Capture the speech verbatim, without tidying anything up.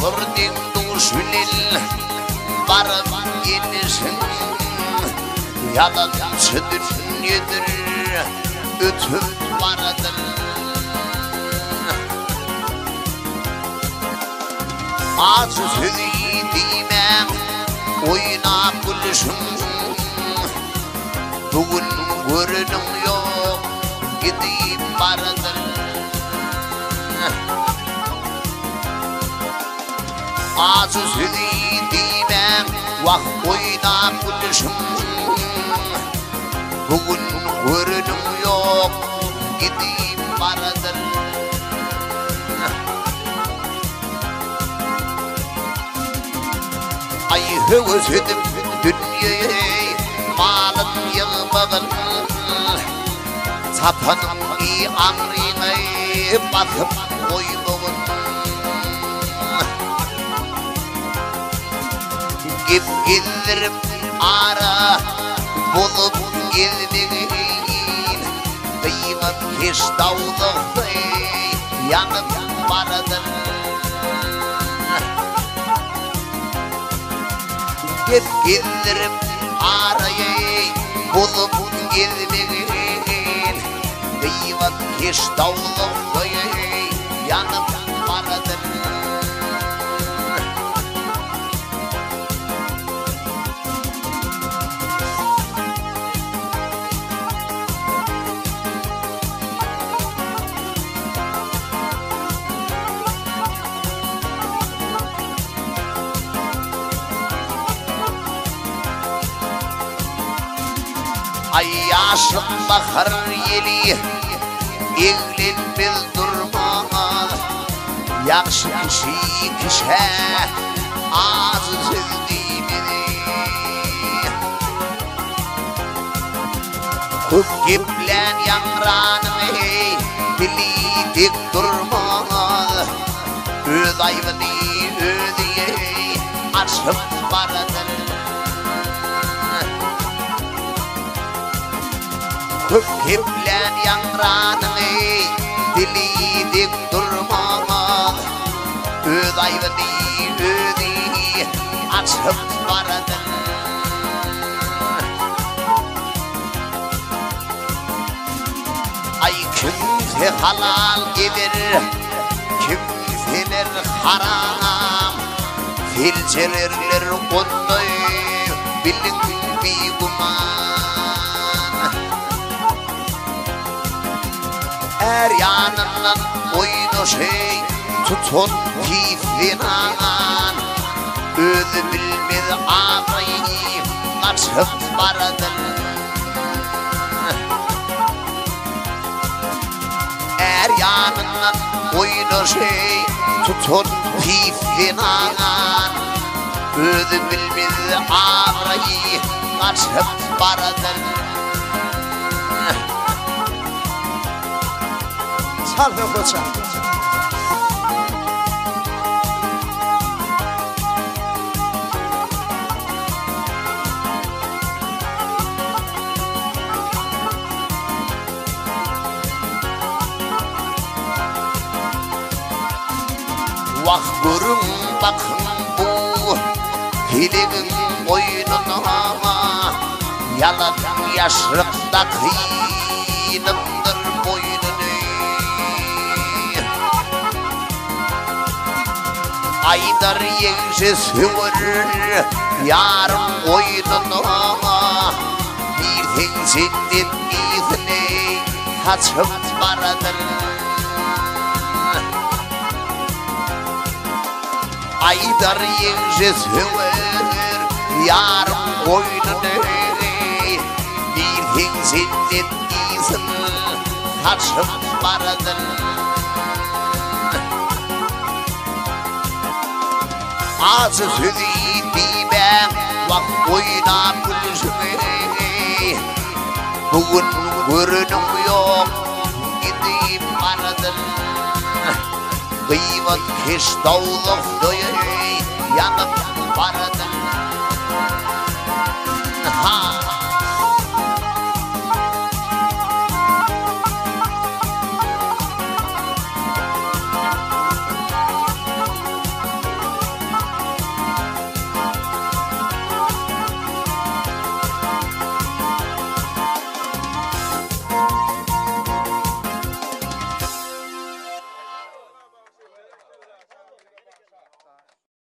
oturdun duşunil varıp gelirsin yalancı dünyedir ötüp vardır ağzı söylediğimem oynap gülüşüm bugün görünüm yok gidip vardır ağzı söylediğimem vah oynap gülüşüm bugün görünüm yok gidip vardır ay özledim dünyayı malım yığmadın sapanım iyi anrine bakıp koymadın gip gelirim ara bulup gelmeyin kıymat hiç dağlıkta yanıp vardır gip gelirim arayı bulup gelmeyin kıymat hiç dağlıkta yanıp vardır ay yaşım bakar yeli evlen bildirma yakşı kişi kişe ağzı sevdiğimi kök geplen yangranı dili dik durma öz ayvını ödeye açıp vardır kök geplen yangranı dili dik durma öz ayvını ödeye açıp vardır ay kimse halal gelir kimseler haram filcelerler onday bilin bir guman er yanından oyunu şey tutun keyfinan özü bilmez ağrıyı açıp vardır er yanından oyunu şey tutun keyfinan özü bilmez ağrıyı açıp vardır Salve koça. vah görün bakın bu hilenin oyununa yalan yaşlıkta kıyınımdır boynunu aydar yengse süvür yarım oyununa bir tenzinden izine kaçıp vardır aydar yengse süvür yarım oyununu bir tenzinden izine kaçıp vardır ağzı söyledi ben vak oynap gülüşüme bugün görünüm yok gidip vardır kıymet hiç dağlık doyur yanıp vardır